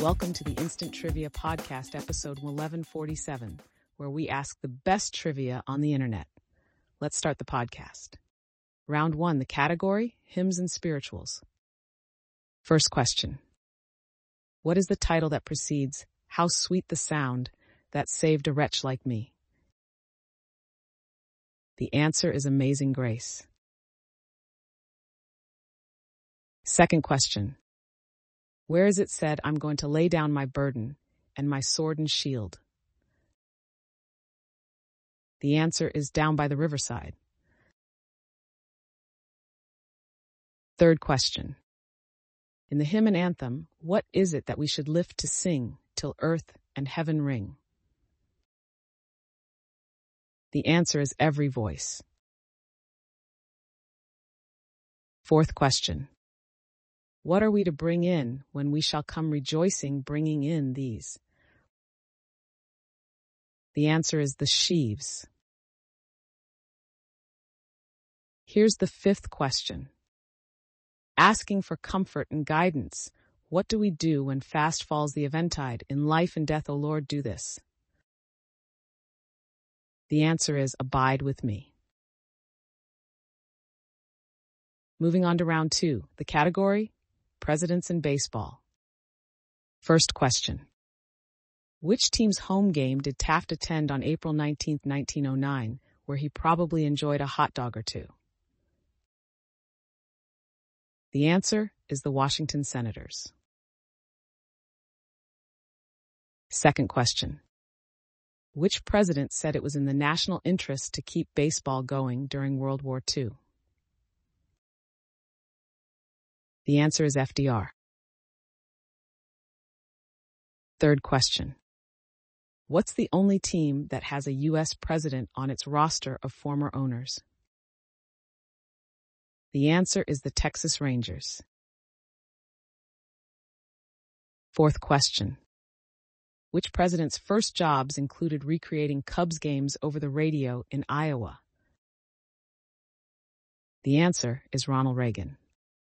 Welcome to the Instant Trivia Podcast, episode 1147, where we ask the best trivia on the internet. Let's start the podcast. Round 1, the category, hymns and spirituals. First question. What is the title that precedes How Sweet the Sound That Saved a Wretch Like Me? The answer is Amazing Grace. Second question. Where is it said, I'm going to lay down my burden and my sword and shield? The answer is down by the riverside. Third question. In the hymn and anthem, what is it that we should lift to sing till earth and heaven ring? The answer is every voice. Fourth question. What are we to bring in when we shall come rejoicing, bringing in these? The answer is the sheaves. Here's the fifth question. Asking for comfort and guidance, what do we do when fast falls the eventide? In life and death, O Lord, do this. The answer is abide with me. Moving on to round 2, the category, Presidents in Baseball. First question. Which team's home game did Taft attend on April 19, 1909, where he probably enjoyed a hot dog or two? The answer is the Washington Senators. Second question. Which president said it was in the national interest to keep baseball going during World War II? The answer is FDR. Third question. What's the only team that has a U.S. president on its roster of former owners? The answer is the Texas Rangers. Fourth question. Which president's first jobs included recreating Cubs games over the radio in Iowa? The answer is Ronald Reagan.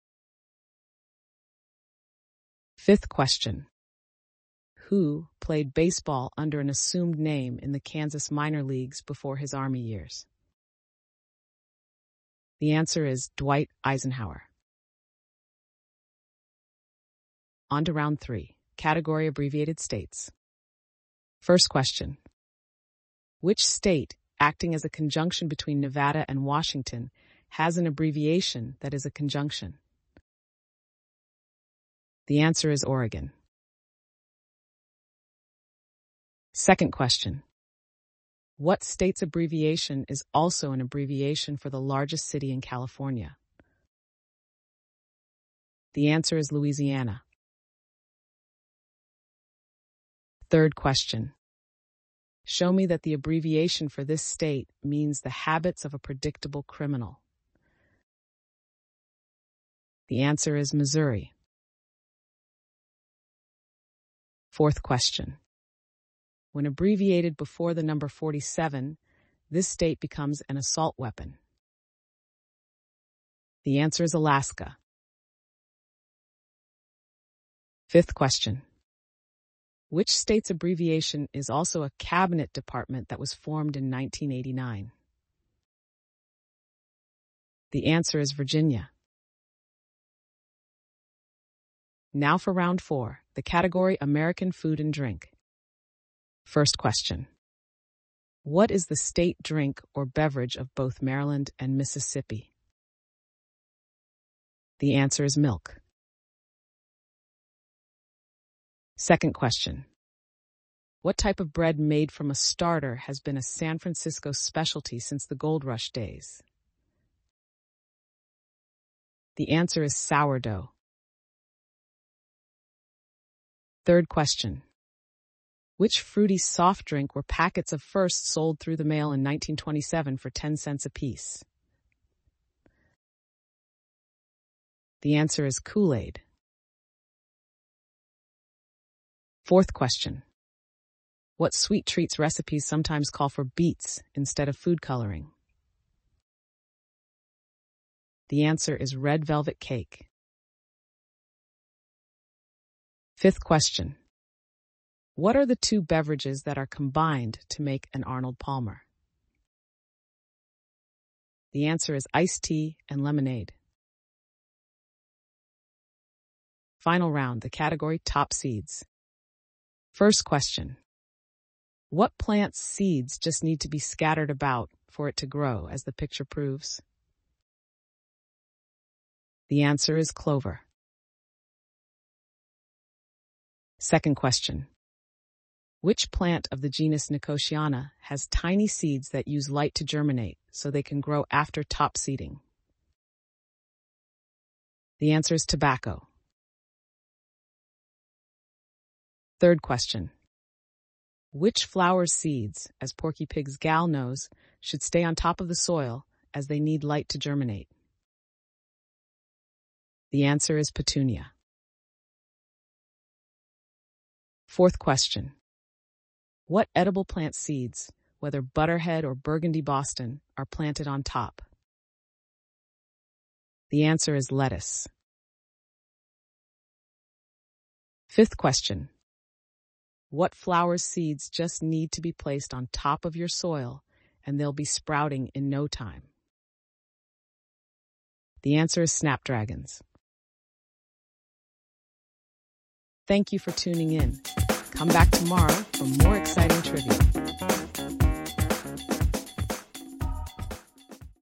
Fifth question. Who played baseball under an assumed name in the Kansas minor leagues before his Army years? The answer is Dwight Eisenhower. On to round 3, category abbreviated states. First question. Which state, acting as a conjunction between Nevada and Washington, has an abbreviation that is a conjunction? The answer is Oregon. Second question. What state's abbreviation is also an abbreviation for the largest city in California? The answer is Louisiana. Third question. Show me that the abbreviation for this state means the habits of a predictable criminal. The answer is Missouri. Fourth question. When abbreviated before the number 47, this state becomes an assault weapon. The answer is Alaska. Fifth question. Which state's abbreviation is also a cabinet department that was formed in 1989? The answer is Virginia. Now for round 4, the category American Food and Drink. First question. What is the state drink or beverage of both Maryland and Mississippi? The answer is milk. Second question. What type of bread made from a starter has been a San Francisco specialty since the Gold Rush days? The answer is sourdough. Third question. Which fruity soft drink were packets of first sold through the mail in 1927 for 10 cents apiece? The answer is Kool-Aid. Fourth question. What sweet treats recipes sometimes call for beets instead of food coloring? The answer is red velvet cake. Fifth question. What are the two beverages that are combined to make an Arnold Palmer? The answer is iced tea and lemonade. Final round, the category top seeds. First question. What plant's seeds just need to be scattered about for it to grow, as the picture proves? The answer is clover. Second question. Which plant of the genus Nicotiana has tiny seeds that use light to germinate so they can grow after top seeding? The answer is tobacco. Third question. Which flower's seeds, as Porky Pig's gal knows, should stay on top of the soil as they need light to germinate? The answer is petunia. Fourth question. What edible plant seeds, whether butterhead or burgundy Boston, are planted on top? The answer is lettuce. Fifth question. What flower's seeds just need to be placed on top of your soil and they'll be sprouting in no time? The answer is snapdragons. Thank you for tuning in. Come back tomorrow for more exciting trivia.